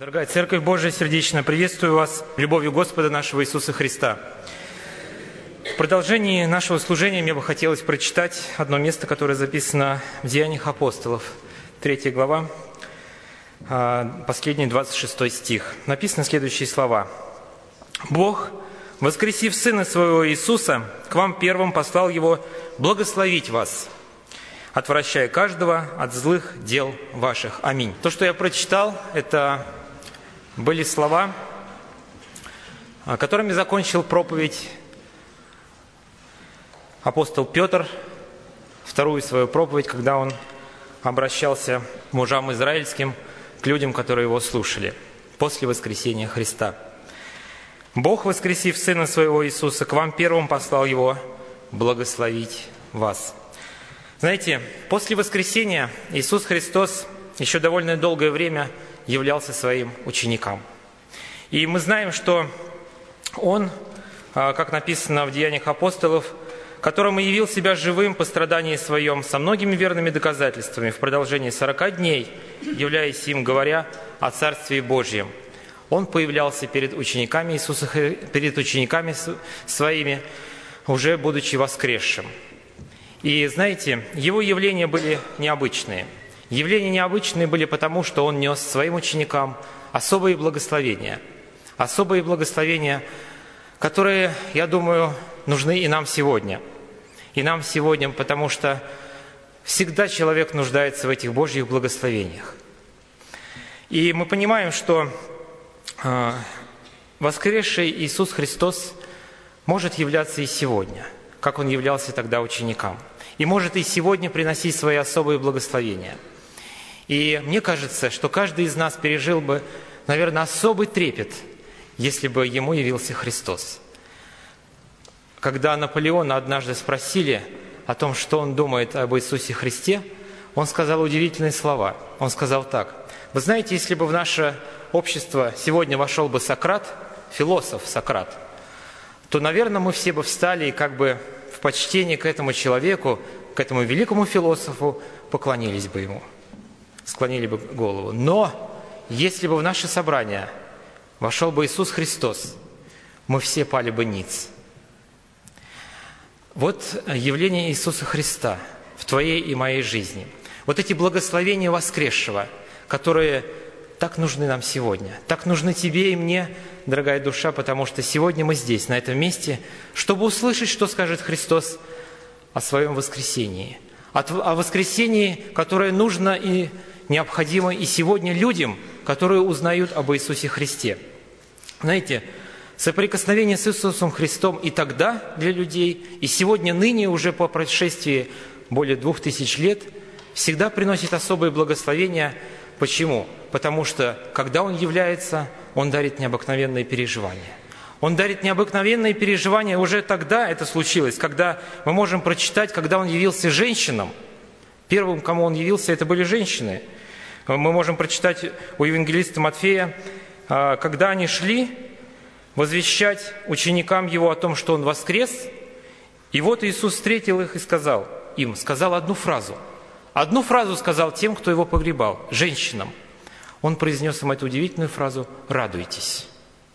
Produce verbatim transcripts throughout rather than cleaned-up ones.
Дорогая Церковь Божия, сердечно приветствую вас любовью Господа нашего Иисуса Христа. В продолжении нашего служения мне бы хотелось прочитать одно место, которое записано в Деяниях апостолов, третья глава, последний двадцать шестой стих. Написаны следующие слова. «Бог, воскресив Сына Своего Иисуса, к вам первым послал Его благословить вас, отвращая каждого от злых дел ваших. Аминь». То, что я прочитал, это были слова, которыми закончил проповедь апостол Петр, вторую свою проповедь, когда он обращался к мужам израильским, к людям, которые его слушали, после воскресения Христа. «Бог, воскресив Сына Своего Иисуса, к вам первым послал Его благословить вас». Знаете, после воскресения Иисус Христос еще довольно долгое время являлся своим ученикам. И мы знаем, что Он, как написано в Деяниях апостолов, которому явил себя живым по страдании своем, со многими верными доказательствами в продолжении сорока дней, являясь им, говоря о Царстве Божьем. Он появлялся перед учениками Иисуса, перед учениками своими, уже будучи воскресшим. И знаете, его явления были необычные. Явления необычные были потому, что он нес своим ученикам особые благословения. Особые благословения, которые, я думаю, нужны и нам сегодня. И нам сегодня, потому что всегда человек нуждается в этих Божьих благословениях. И мы понимаем, что э, воскресший Иисус Христос может являться и сегодня, как Он являлся тогда ученикам. И может и сегодня приносить свои особые благословения. И мне кажется, что каждый из нас пережил бы, наверное, особый трепет, если бы ему явился Христос. Когда Наполеона однажды спросили о том, что он думает об Иисусе Христе, он сказал удивительные слова. Он сказал так: «Вы знаете, если бы в наше общество сегодня вошел бы Сократ, философ Сократ, то, наверное, мы все бы встали и как бы в почтении к этому человеку, к этому великому философу поклонились бы ему, склонили бы голову. Но если бы в наше собрание вошел бы Иисус Христос, мы все пали бы ниц». Вот явление Иисуса Христа в твоей и моей жизни. Вот эти благословения воскресшего, которые так нужны нам сегодня, так нужны тебе и мне, дорогая душа, потому что сегодня мы здесь, на этом месте, чтобы услышать, что скажет Христос о своем воскресении, о воскресении, которое нужно и необходимо и сегодня людям, которые узнают об Иисусе Христе. Знаете, соприкосновение с Иисусом Христом и тогда для людей, и сегодня, ныне, уже по прошествии более двух тысяч лет, всегда приносит особые благословения. Почему? Потому что, когда Он является, Он дарит необыкновенные переживания. Он дарит необыкновенные переживания. Уже тогда это случилось, когда мы можем прочитать, когда Он явился женщинам. Первым, кому Он явился, это были женщины. Мы можем прочитать у евангелиста Матфея, когда они шли возвещать ученикам Его о том, что Он воскрес. И вот Иисус встретил их и сказал им, сказал одну фразу. Одну фразу сказал тем, кто Его погребал, женщинам. Он произнес им эту удивительную фразу «Радуйтесь».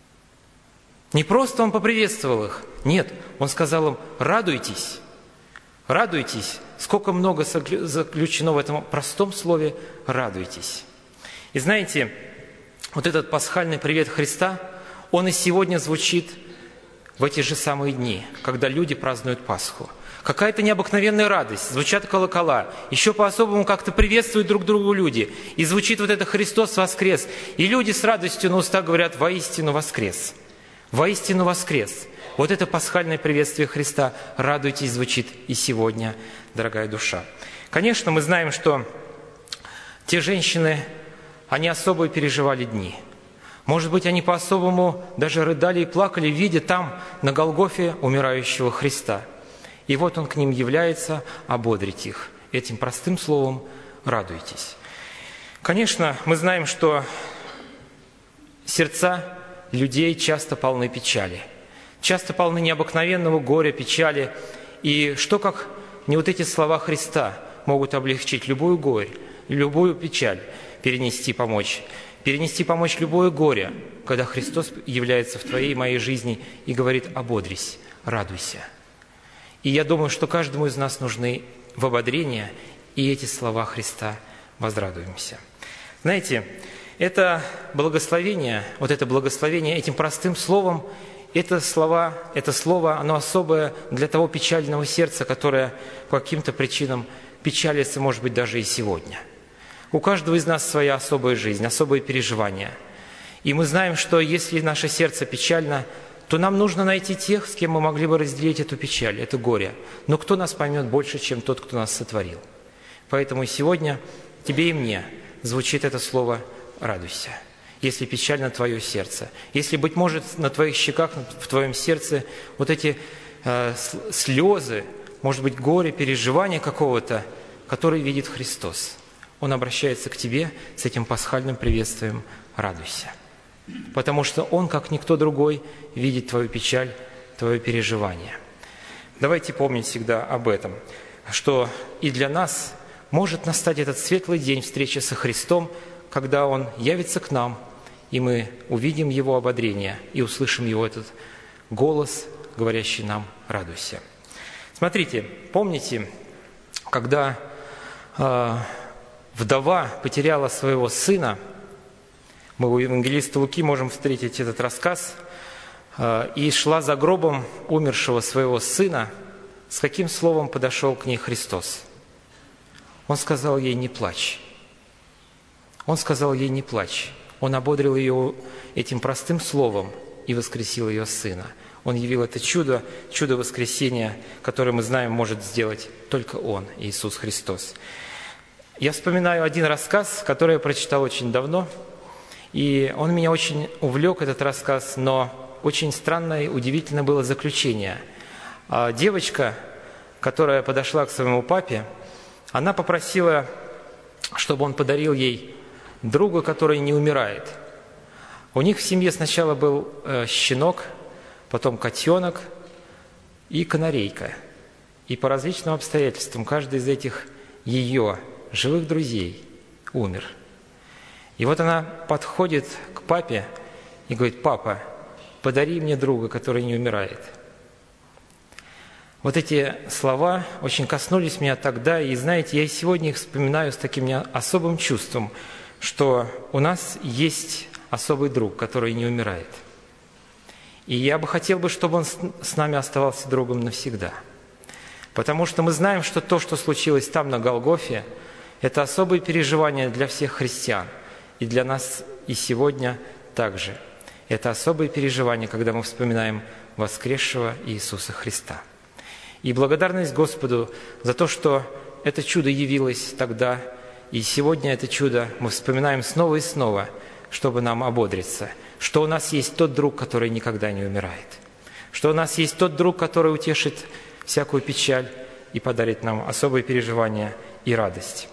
Не просто Он поприветствовал их, нет, Он сказал им «Радуйтесь». Радуйтесь. Сколько много заключено в этом простом слове «радуйтесь». И знаете, вот этот пасхальный привет Христа, он и сегодня звучит в эти же самые дни, когда люди празднуют Пасху. Какая-то необыкновенная радость, звучат колокола, еще по-особому как-то приветствуют друг друга люди. И звучит вот это «Христос воскрес». И люди с радостью на устах говорят «Воистину воскрес». «Воистину воскрес». Вот это пасхальное приветствие Христа «Радуйтесь» звучит и сегодня, дорогая душа. Конечно, мы знаем, что те женщины, они особо переживали дни. Может быть, они по-особому даже рыдали и плакали, видя там, на Голгофе, умирающего Христа. И вот Он к ним является ободрить их этим простым словом «радуйтесь». Конечно, мы знаем, что сердца людей часто полны печали, часто полны необыкновенного горя, печали. И что, как не вот эти слова Христа могут облегчить любую горе, любую печаль, перенести, помочь. перенести, помочь любое горе, когда Христос является в твоей и моей жизни и говорит: ободрись, радуйся. И я думаю, что каждому из нас нужны в ободрение и эти слова Христа: возрадуемся. Знаете, это благословение, вот это благословение этим простым словом, это слова, это слово, оно особое для того печального сердца, которое по каким-то причинам печалится, может быть, даже и сегодня. У каждого из нас своя особая жизнь, особые переживания. И мы знаем, что если наше сердце печально, то нам нужно найти тех, с кем мы могли бы разделить эту печаль, это горе. Но кто нас поймет больше, чем тот, кто нас сотворил? Поэтому сегодня тебе и мне звучит это слово: радуйся. Если печально твое сердце, если, быть может, на твоих щеках, в твоем сердце вот эти э, слезы, может быть, горе, переживания какого-то, который видит Христос. Он обращается к тебе с этим пасхальным приветствием: радуйся. Потому что Он, как никто другой, видит твою печаль, твое переживание. Давайте помнить всегда об этом, что и для нас может настать этот светлый день встречи со Христом, когда Он явится к нам, и мы увидим Его ободрение и услышим Его этот голос, говорящий нам: радуйся. Смотрите, помните, когда э, вдова потеряла своего сына, мы у евангелиста Луки можем встретить этот рассказ, э, и шла за гробом умершего своего сына, с каким словом подошел к ней Христос? Он сказал ей: не плачь. Он сказал ей: не плачь. Он ободрил ее этим простым словом и воскресил ее сына. Он явил это чудо, чудо воскресения, которое мы знаем, может сделать только Он, Иисус Христос. Я вспоминаю один рассказ, который я прочитал очень давно, и он меня очень увлек, этот рассказ, но очень странное и удивительное было заключение. Девочка, которая подошла к своему папе, она попросила, чтобы он подарил ей друга, который не умирает. У них в семье сначала был э, щенок, потом котенок и канарейка. И по различным обстоятельствам каждый из этих ее живых друзей умер. И вот она подходит к папе и говорит: папа, подари мне друга, который не умирает. Вот эти слова очень коснулись меня тогда, и, знаете, я и сегодня их вспоминаю с таким особым чувством, что у нас есть особый друг, который не умирает. И я бы хотел, бы, чтобы он с нами оставался другом навсегда. Потому что мы знаем, что то, что случилось там, на Голгофе, это особые переживания для всех христиан. И для нас и сегодня также. Это особые переживания, когда мы вспоминаем воскресшего Иисуса Христа. И благодарность Господу за то, что это чудо явилось тогда, и сегодня это чудо мы вспоминаем снова и снова, чтобы нам ободриться, что у нас есть тот друг, который никогда не умирает, что у нас есть тот друг, который утешит всякую печаль и подарит нам особые переживания и радость.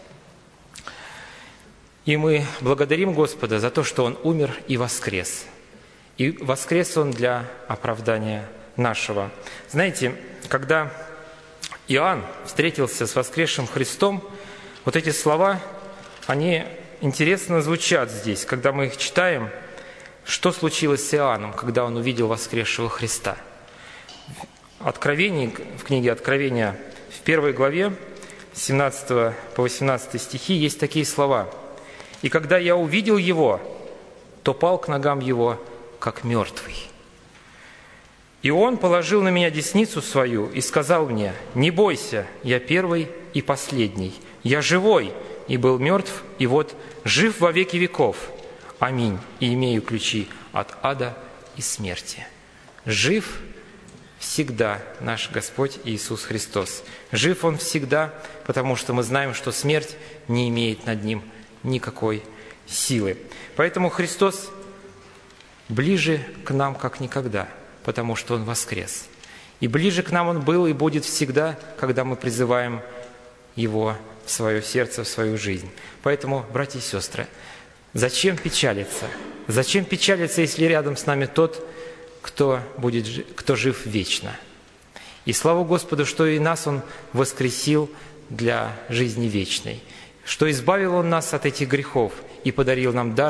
И мы благодарим Господа за то, что Он умер и воскрес. И воскрес Он для оправдания нашего. Знаете, когда Иоанн встретился с воскресшим Христом, вот эти слова, они интересно звучат здесь, когда мы их читаем. Что случилось с Иоанном, когда он увидел воскресшего Христа? Откровение, в книге Откровения, в первой главе, с семнадцатого по восемнадцатый стихи, есть такие слова: «И когда я увидел его, то пал к ногам его, как мертвый. И он положил на меня десницу свою и сказал мне: не бойся, я первый и последний, я живой, и был мертв, и вот жив во веки веков. Аминь, и имею ключи от ада и смерти». Жив всегда наш Господь Иисус Христос. Жив Он всегда, потому что мы знаем, что смерть не имеет над Ним никакой силы. Поэтому Христос ближе к нам, как никогда, потому что Он воскрес. И ближе к нам Он был и будет всегда, когда мы призываем Его в свое сердце, в свою жизнь. Поэтому, братья и сестры, зачем печалиться? Зачем печалиться, если рядом с нами тот, кто, будет, кто жив вечно? И слава Господу, что и нас Он воскресил для жизни вечной, что избавил Он нас от этих грехов и подарил нам дар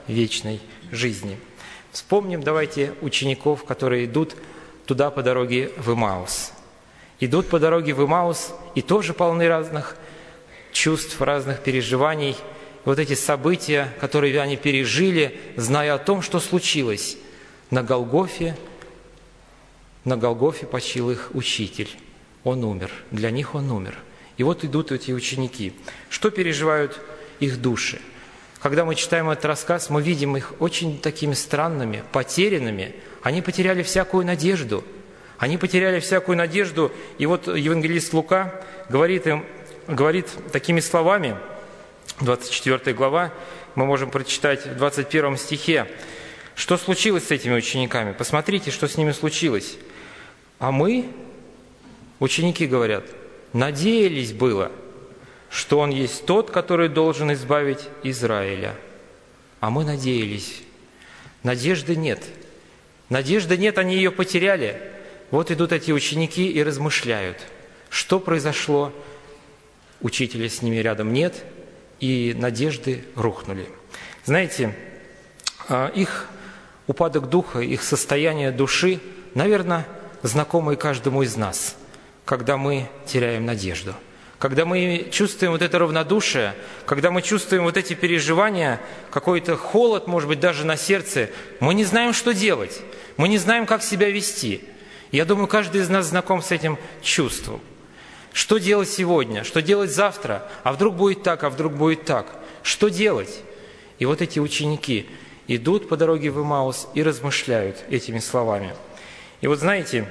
вечной жизни. Вспомним, давайте, учеников, которые идут туда по дороге в Эмаус. Идут по дороге в Эмаус и тоже полны разных чувств, разных переживаний. Вот эти события, которые они пережили, зная о том, что случилось. На Голгофе, на Голгофе почил их учитель. Он умер. Для них он умер. И вот идут эти ученики. Что переживают их души? Когда мы читаем этот рассказ, мы видим их очень такими странными, потерянными. Они потеряли всякую надежду. Они потеряли всякую надежду. И вот евангелист Лука говорит им, говорит такими словами, двадцать четвёртая глава, мы можем прочитать в двадцать первом стихе, что случилось с этими учениками. Посмотрите, что с ними случилось. А мы, ученики говорят, надеялись было, что Он есть тот, который должен избавить Израиля. А мы надеялись. Надежды нет. Надежды нет, они ее потеряли. Вот идут эти ученики и размышляют, что произошло. Учителя с ними рядом нет, и надежды рухнули. Знаете, их упадок духа, их состояние души, наверное, знакомы каждому из нас, когда мы теряем надежду. Когда мы чувствуем вот это равнодушие, когда мы чувствуем вот эти переживания, какой-то холод, может быть, даже на сердце, мы не знаем, что делать, мы не знаем, как себя вести. Я думаю, каждый из нас знаком с этим чувством. Что делать сегодня? Что делать завтра? А вдруг будет так, а вдруг будет так? Что делать? И вот эти ученики идут по дороге в Эмаус и размышляют этими словами. И вот знаете,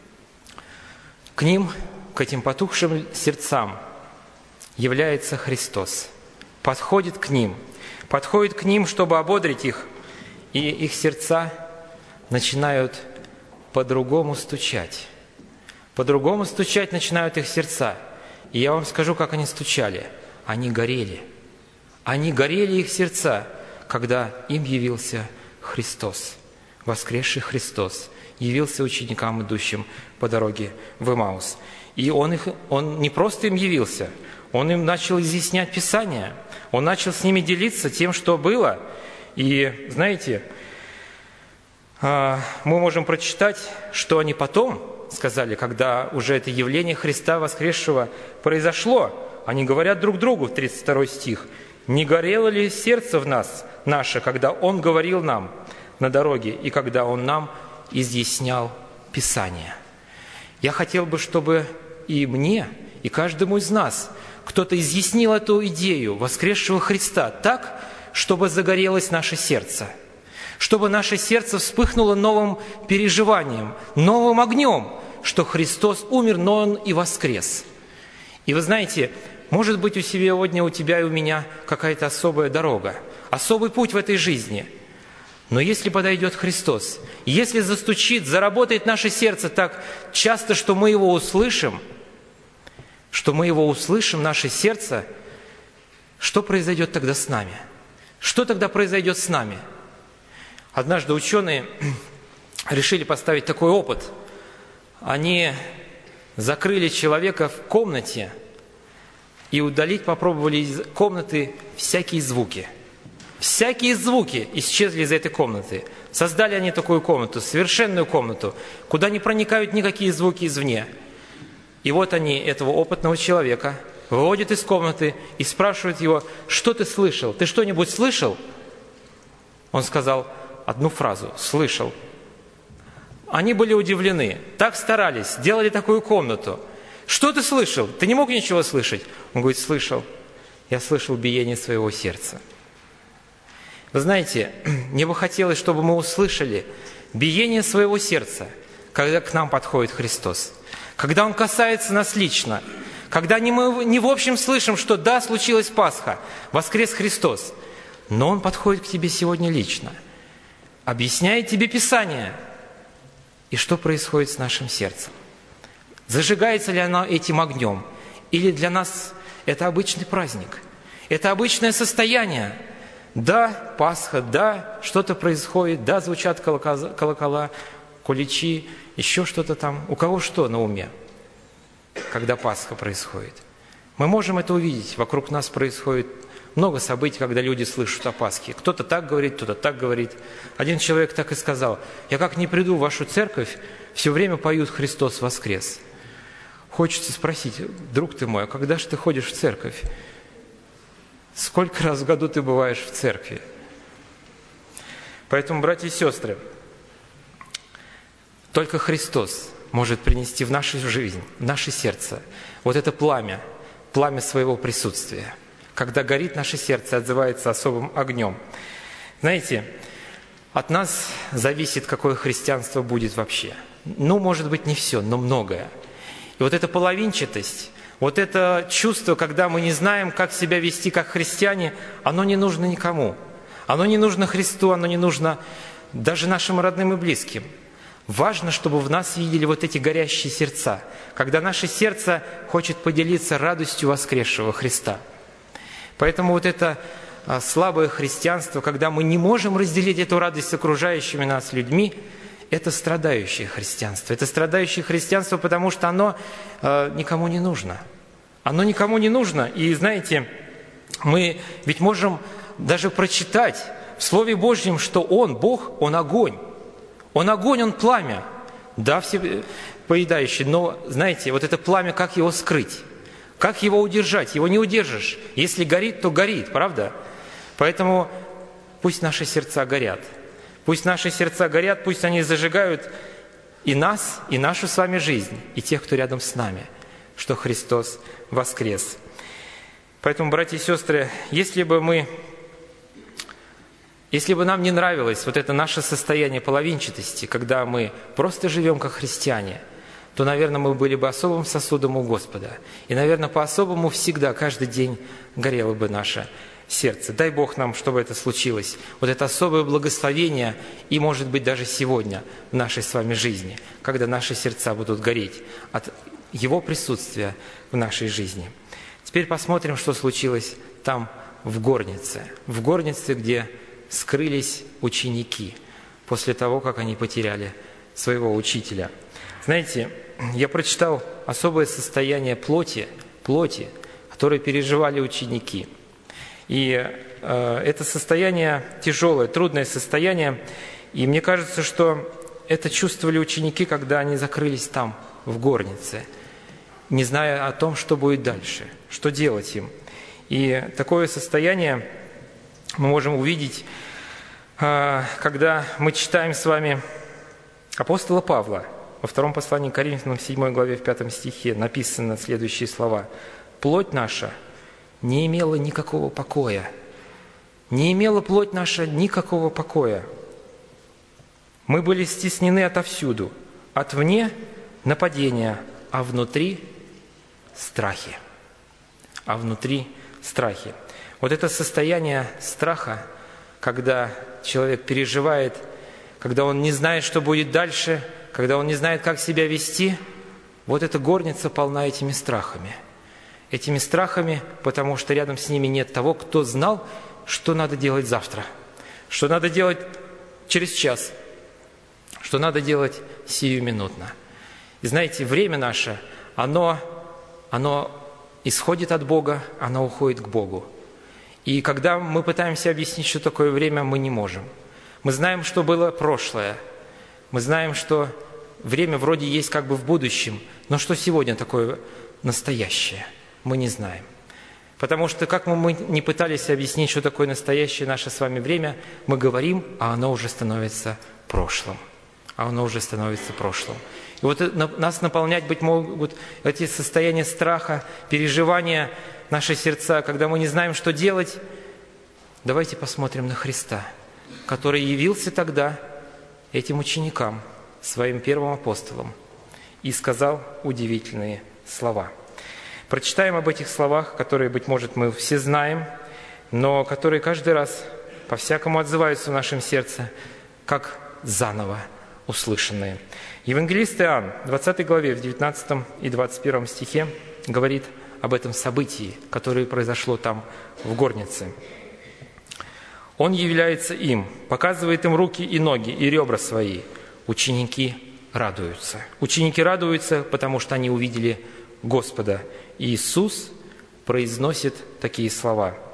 к ним, к этим потухшим сердцам является Христос. Подходит к ним. Подходит к ним, чтобы ободрить их. И их сердца начинают по-другому стучать. По-другому стучать начинают их сердца. И я вам скажу, как они стучали. Они горели. Они горели, их сердца, когда им явился Христос, воскресший Христос, явился ученикам, идущим по дороге в Эмаус. И он, их, он не просто им явился, он им начал изъяснять Писание, он начал с ними делиться тем, что было. И знаете, мы можем прочитать, что они потом сказали, когда уже это явление Христа воскресшего произошло. Они говорят друг другу, тридцать второй стих, «Не горело ли сердце в нас наше, когда Он говорил нам на дороге, и когда Он нам изъяснял Писание?» Я хотел бы, чтобы и мне, и каждому из нас кто-то изъяснил эту идею воскресшего Христа так, чтобы загорелось наше сердце, чтобы наше сердце вспыхнуло новым переживанием, новым огнем, что Христос умер, но Он и воскрес. И вы знаете, может быть, у сегодня, у тебя и у меня какая-то особая дорога, особый путь в этой жизни. Но если подойдет Христос, если застучит, заработает наше сердце так часто, что мы Его услышим, что мы Его услышим, наше сердце, что произойдет тогда с нами? Что тогда произойдет с нами? Однажды ученые решили поставить такой опыт. Они закрыли человека в комнате и удалить попробовали из комнаты всякие звуки. Всякие звуки исчезли из этой комнаты. Создали они такую комнату, совершенную комнату, куда не проникают никакие звуки извне. И вот они этого опытного человека выводят из комнаты и спрашивают его: «Что ты слышал? Ты что-нибудь слышал?» Он сказал одну фразу: «Слышал». Они были удивлены, так старались, делали такую комнату. «Что ты слышал? Ты не мог ничего слышать?» Он говорит: «Слышал. Я слышал биение своего сердца». Вы знаете, мне бы хотелось, чтобы мы услышали биение своего сердца, когда к нам подходит Христос, когда Он касается нас лично, когда не мы не в общем слышим, что да, случилась Пасха, воскрес Христос, но Он подходит к тебе сегодня лично, объясняет тебе Писание, и что происходит с нашим сердцем. Зажигается ли оно этим огнем, или для нас это обычный праздник, это обычное состояние. Да, Пасха, да, что-то происходит, да, звучат колокола, колокола, куличи, еще что-то там. У кого что на уме, когда Пасха происходит? Мы можем это увидеть. Вокруг нас происходит много событий, когда люди слышат о Пасхе. Кто-то так говорит, кто-то так говорит. Один человек так и сказал: «Я как не приду в вашу церковь, все время поют «Христос воскрес». Хочется спросить: друг ты мой, а когда же ты ходишь в церковь? Сколько раз в году ты бываешь в церкви?» Поэтому, братья и сестры, только Христос может принести в нашу жизнь, в наше сердце вот это пламя, пламя своего присутствия. Когда горит наше сердце, отзывается особым огнем. Знаете, от нас зависит, какое христианство будет вообще. Ну, может быть, не все, но многое. И вот эта половинчатость, вот это чувство, когда мы не знаем, как себя вести как христиане, оно не нужно никому. Оно не нужно Христу, оно не нужно даже нашим родным и близким. Важно, чтобы в нас видели вот эти горящие сердца, когда наше сердце хочет поделиться радостью воскресшего Христа. Поэтому вот это слабое христианство, когда мы не можем разделить эту радость с окружающими нас людьми, это страдающее христианство. Это страдающее христианство, потому что оно э, никому не нужно. Оно никому не нужно. И знаете, мы ведь можем даже прочитать в Слове Божьем, что Он, Бог, Он огонь. Он огонь, Он пламя. Да, все поедающий, но, знаете, вот это пламя, как его скрыть? Как его удержать? Его не удержишь. Если горит, то горит, правда? Поэтому пусть наши сердца горят. Пусть наши сердца горят, пусть они зажигают и нас, и нашу с вами жизнь, и тех, кто рядом с нами, что Христос воскрес. Поэтому, братья и сестры, если бы мы, если бы нам не нравилось вот это наше состояние половинчатости, когда мы просто живем как христиане, то, наверное, мы были бы особым сосудом у Господа. И, наверное, по-особому всегда, каждый день горело бы наше сердце. Дай Бог нам, чтобы это случилось. Вот это особое благословение, и, может быть, даже сегодня в нашей с вами жизни, когда наши сердца будут гореть от Его присутствия в нашей жизни. Теперь посмотрим, что случилось там, в горнице. В горнице, где скрылись ученики после того, как они потеряли своего учителя. Знаете, я прочитал особое состояние плоти, плоти, которое переживали ученики. И э, это состояние тяжелое, трудное состояние. И мне кажется, что это чувствовали ученики, когда они закрылись там, в горнице, не зная о том, что будет дальше, что делать им. И такое состояние мы можем увидеть, э, когда мы читаем с вами апостола Павла. Во втором послании к Коринфянам, в седьмой главе, в пятом стихе написаны следующие слова. «Плоть наша не имела никакого покоя». Не имела плоть наша никакого покоя. Мы были стеснены отовсюду. Отвне нападения, а внутри страхи. А внутри страхи. Вот это состояние страха, когда человек переживает, когда он не знает, что будет дальше, когда он не знает, как себя вести, вот эта горница полна этими страхами. Этими страхами, потому что рядом с ними нет того, кто знал, что надо делать завтра, что надо делать через час, что надо делать сиюминутно. И знаете, время наше, оно, оно исходит от Бога, оно уходит к Богу. И когда мы пытаемся объяснить, что такое время, мы не можем. Мы знаем, что было прошлое. Мы знаем, что время вроде есть как бы в будущем, но что сегодня такое настоящее, мы не знаем. Потому что, как бы мы не пытались объяснить, что такое настоящее наше с вами время, мы говорим, а оно уже становится прошлым. А оно уже становится прошлым. И вот нас наполнять, быть могут эти состояния страха, переживания, наши сердца, когда мы не знаем, что делать. Давайте посмотрим на Христа, который явился тогда этим ученикам, своим первым апостолам, и сказал удивительные слова. Прочитаем об этих словах, которые, быть может, мы все знаем, но которые каждый раз по-всякому отзываются в нашем сердце, как заново услышанные. Евангелист Иоанн в двадцатой главе, в девятнадцатом и двадцать первом стихе говорит об этом событии, которое произошло там, в горнице. Он является им, показывает им руки и ноги, и ребра свои. Ученики радуются. Ученики радуются, потому что они увидели Господа. И Иисус произносит такие слова.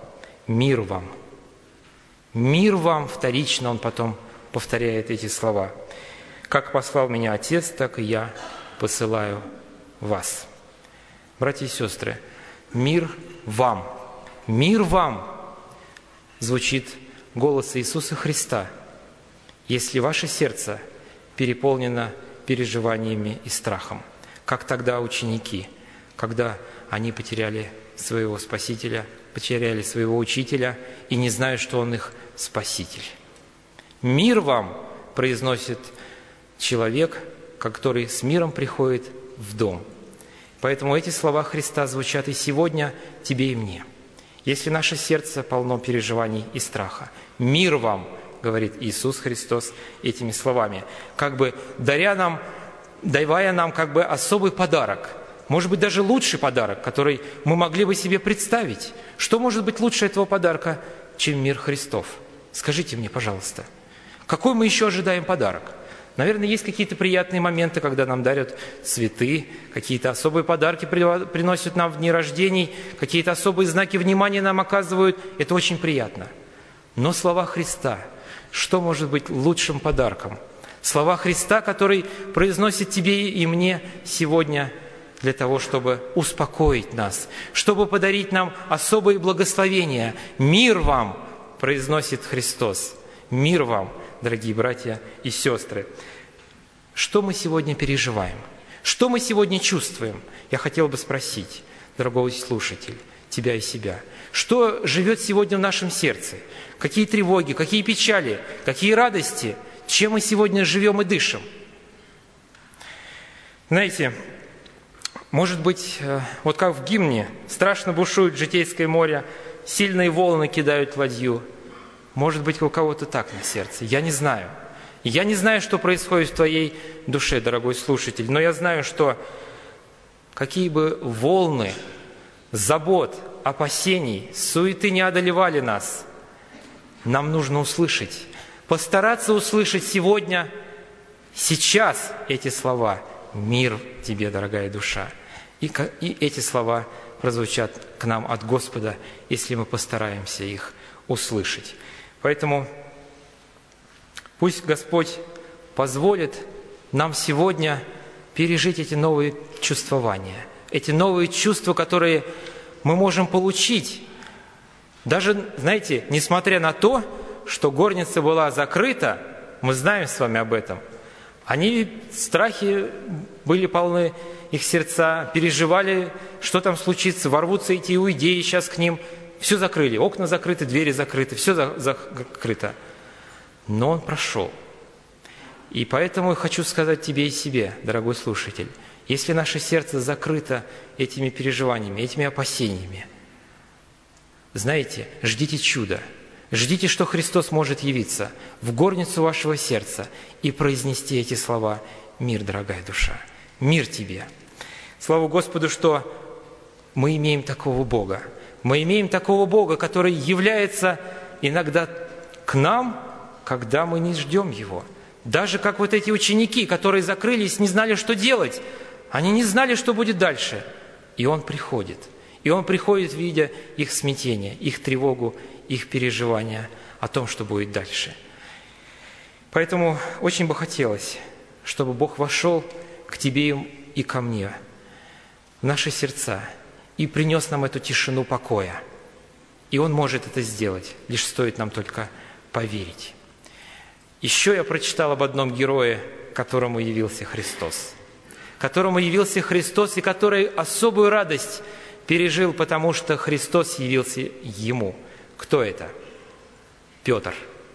мир вам». «Мир вам», вторично он потом повторяет эти слова. «Как послал меня Отец, так и я посылаю вас». Братья и сестры, мир вам, мир вам звучит голос Иисуса Христа, если ваше сердце переполнено переживаниями и страхом, как тогда ученики, когда они потеряли своего Спасителя, потеряли своего Учителя и не знают, что Он их Спаситель. «Мир вам», произносит человек, который с миром приходит в дом. Поэтому эти слова Христа звучат и сегодня тебе и мне. Если наше сердце полно переживаний и страха, «Мир вам», говорит Иисус Христос этими словами, как бы даря нам, давая нам как бы особый подарок, может быть, даже лучший подарок, который мы могли бы себе представить. Что может быть лучше этого подарка, чем мир Христов? Скажите мне, пожалуйста, какой мы еще ожидаем подарок? Наверное, есть какие-то приятные моменты, когда нам дарят цветы, какие-то особые подарки приносят нам в дни рождений, какие-то особые знаки внимания нам оказывают. Это очень приятно. Но слова Христа, что может быть лучшим подарком? Слова Христа, который произносит тебе и мне сегодня для того, чтобы успокоить нас, чтобы подарить нам особые благословения. «Мир вам», произносит Христос. «Мир вам», дорогие братья и сестры. Что мы сегодня переживаем? Что мы сегодня чувствуем? Я хотел бы спросить, дорогой слушатель, тебя и себя. Что живет сегодня в нашем сердце? Какие тревоги, какие печали, какие радости? Чем мы сегодня живем и дышим? Знаете, может быть, вот как в гимне, страшно бушует житейское море, сильные волны кидают ладью. Может быть, у кого-то так на сердце. Я не знаю. Я не знаю, что происходит в твоей душе, дорогой слушатель, но я знаю, что какие бы волны забот, опасений, суеты не одолевали нас, нам нужно услышать, постараться услышать сегодня, сейчас эти слова: «Мир тебе, дорогая душа». И, и эти слова прозвучат к нам от Господа, если мы постараемся их услышать. Поэтому пусть Господь позволит нам сегодня пережить эти новые чувствования, эти новые чувства, которые мы можем получить. Даже, знаете, несмотря на то, что горница была закрыта, мы знаем с вами об этом, они страхи были полны, их сердца переживали, что там случится, ворвутся эти иудеи сейчас к ним. Все закрыли, окна закрыты, двери закрыты, все закрыто. Но он прошел. И поэтому я хочу сказать тебе и себе, дорогой слушатель, если наше сердце закрыто этими переживаниями, этими опасениями, знаете, ждите чуда, ждите, что Христос может явиться в горницу вашего сердца и произнести эти слова: «Мир, дорогая душа, мир тебе». Слава Господу, что мы имеем такого Бога. Мы имеем такого Бога, который является иногда к нам, когда мы не ждем Его. Даже как вот эти ученики, которые закрылись, не знали, что делать. Они не знали, что будет дальше. И Он приходит. И Он приходит, видя их смятение, их тревогу, их переживания о том, что будет дальше. Поэтому очень бы хотелось, чтобы Бог вошел к тебе и ко мне, в наши сердца, и принес нам эту тишину покоя. И Он может это сделать, лишь стоит нам только поверить. Еще я прочитал об одном герое, которому явился Христос. Которому явился Христос, и который особую радость пережил, потому что Христос явился ему. Кто это? Петр.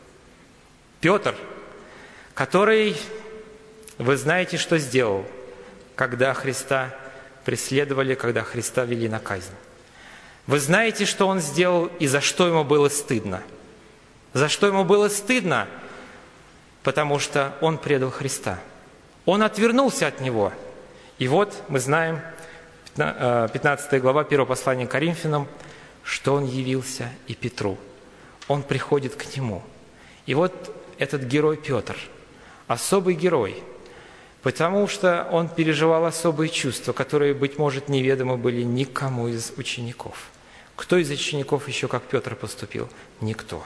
Петр, который, вы знаете, что сделал, когда Христа преследовали, когда Христа вели на казнь. Вы знаете, что он сделал и за что ему было стыдно. За что ему было стыдно? Потому что он предал Христа. Он отвернулся от Него. И вот мы знаем, пятнадцатая глава первого послания к Коринфянам, что он явился и Петру. Он приходит к нему. И вот этот герой Петр, особый герой, потому что он переживал особые чувства, которые, быть может, неведомы были никому из учеников. Кто из учеников еще как Петр поступил? Никто.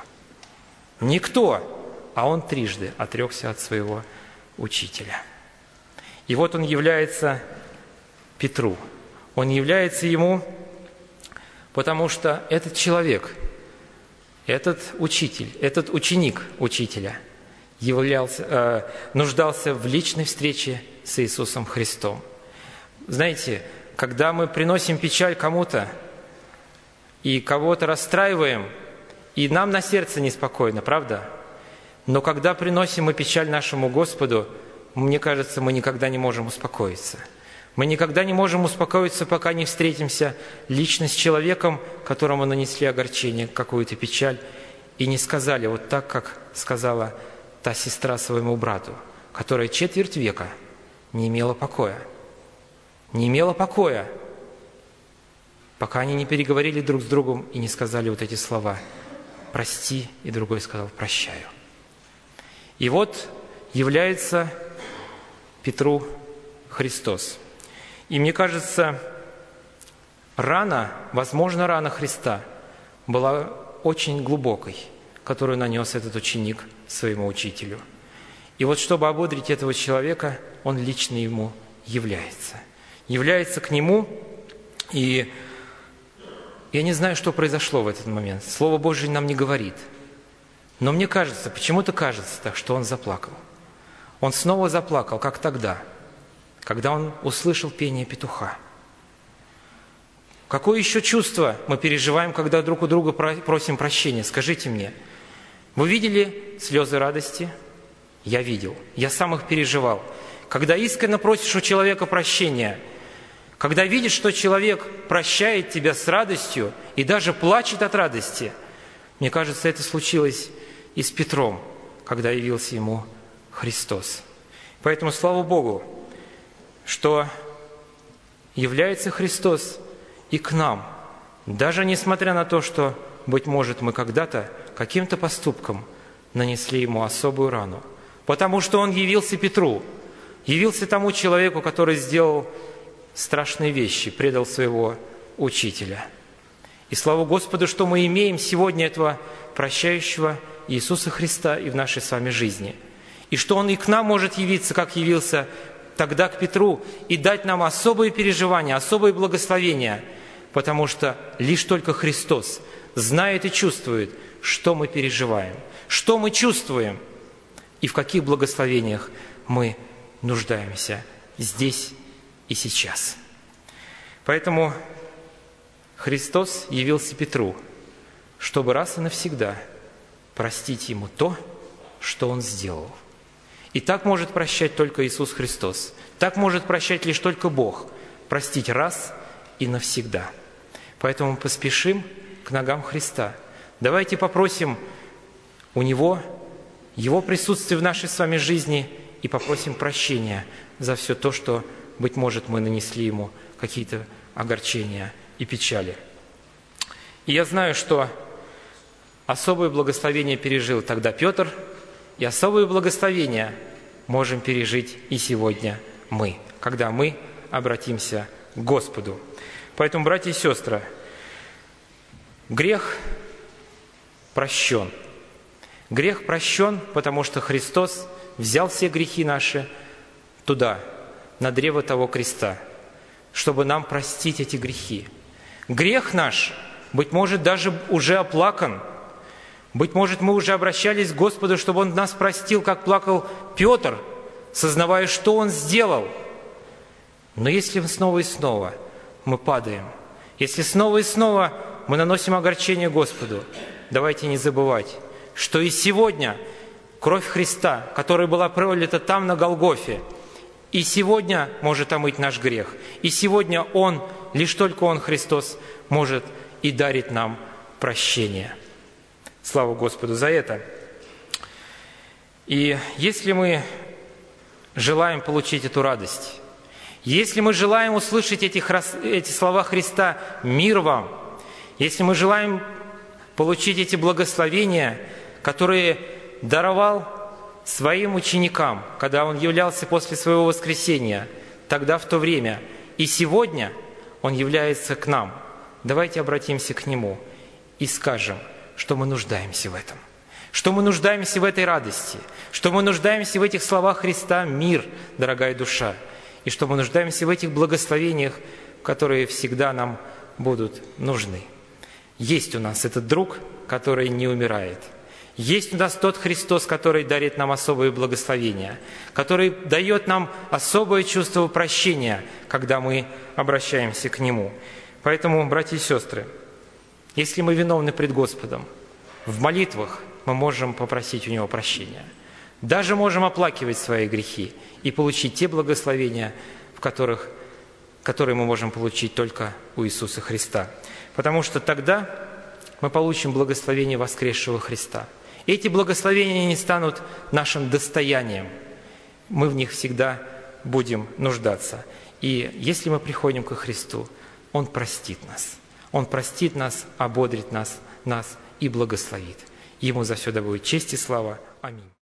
Никто, а он трижды отрекся от своего учителя. И вот он является Петру. Он является ему, потому что этот человек, этот учитель, этот ученик учителя являлся, э, нуждался в личной встрече с Иисусом Христом. Знаете, когда мы приносим печаль кому-то и кого-то расстраиваем, и нам на сердце неспокойно, правда? Но когда приносим мы печаль нашему Господу, мне кажется, мы никогда не можем успокоиться. Мы никогда не можем успокоиться, пока не встретимся лично с человеком, которому нанесли огорчение, какую-то печаль, и не сказали вот так, как сказала та сестра своему брату, которая четверть века не имела покоя. Не имела покоя, пока они не переговорили друг с другом и не сказали вот эти слова «прости», и другой сказал «прощаю». И вот является Петру Христос. И мне кажется, рана, возможно, рана Христа была очень глубокой, которую нанес этот ученик своему учителю. И вот чтобы ободрить этого человека, он лично ему является. Является к нему, и я не знаю, что произошло в этот момент. Слово Божие нам не говорит. Но мне кажется, почему-то кажется так, что он заплакал. Он снова заплакал, как тогда, когда он услышал пение петуха. Какое еще чувство мы переживаем, когда друг у друга просим прощения? Скажите мне, вы видели слезы радости? Я видел. Я сам их переживал. Когда искренне просишь у человека прощения, когда видишь, что человек прощает тебя с радостью и даже плачет от радости, мне кажется, это случилось и с Петром, когда явился ему Христос. Поэтому слава Богу, что является Христос и к нам, даже несмотря на то, что, быть может, мы когда-то каким-то поступком нанесли ему особую рану. Потому что он явился Петру, явился тому человеку, который сделал страшные вещи, предал своего учителя. И слава Господу, что мы имеем сегодня этого прощающего Иисуса Христа и в нашей с вами жизни. И что Он и к нам может явиться, как явился тогда к Петру, и дать нам особые переживания, особые благословения, потому что лишь только Христос знает и чувствует, что мы переживаем, что мы чувствуем, и в каких благословениях мы нуждаемся здесь и сейчас. Поэтому Христос явился Петру, чтобы раз и навсегда простить ему то, что он сделал. И так может прощать только Иисус Христос. Так может прощать лишь только Бог. Простить раз и навсегда. Поэтому поспешим к ногам Христа. Давайте попросим у Него Его присутствие в нашей с вами жизни и попросим прощения за все то, что, быть может, мы нанесли Ему какие-то огорчения и печали. И я знаю, что особое благословение пережил тогда Петр, и особое благословение можем пережить и сегодня мы, когда мы обратимся к Господу. Поэтому, братья и сестры, грех прощен. Грех прощен, потому что Христос взял все грехи наши туда, на древо того креста, чтобы нам простить эти грехи. Грех наш, быть может, даже уже оплакан. Быть может, мы уже обращались к Господу, чтобы Он нас простил, как плакал Петр, сознавая, что он сделал. Но если снова и снова мы падаем, если снова и снова мы наносим огорчение Господу, давайте не забывать, что и сегодня кровь Христа, которая была пролита там, на Голгофе, и сегодня может омыть наш грех. И сегодня Он, лишь только Он, Христос, может и дарит нам прощение. Слава Господу за это. И если мы желаем получить эту радость, если мы желаем услышать эти, эти слова Христа «Мир вам», если мы желаем получить эти благословения, которые даровал своим ученикам, когда Он являлся после Своего воскресения, тогда в то время, и сегодня Он является к нам, давайте обратимся к Нему и скажем, что мы нуждаемся в этом, что мы нуждаемся в этой радости, что мы нуждаемся в этих словах Христа «Мир, дорогая душа», и что мы нуждаемся в этих благословениях, которые всегда нам будут нужны. Есть у нас этот друг, который не умирает. Есть у нас тот Христос, который дарит нам особые благословения, который дает нам особое чувство прощения, когда мы обращаемся к Нему. Поэтому, братья и сестры, если мы виновны пред Господом, в молитвах мы можем попросить у Него прощения. Даже можем оплакивать свои грехи и получить те благословения, в которых, которые мы можем получить только у Иисуса Христа. Потому что тогда мы получим благословение воскресшего Христа. И эти благословения не станут нашим достоянием. Мы в них всегда будем нуждаться. И если мы приходим ко Христу, Он простит нас. Он простит нас, ободрит нас, нас и благословит. Ему за все да будет честь и слава. Аминь.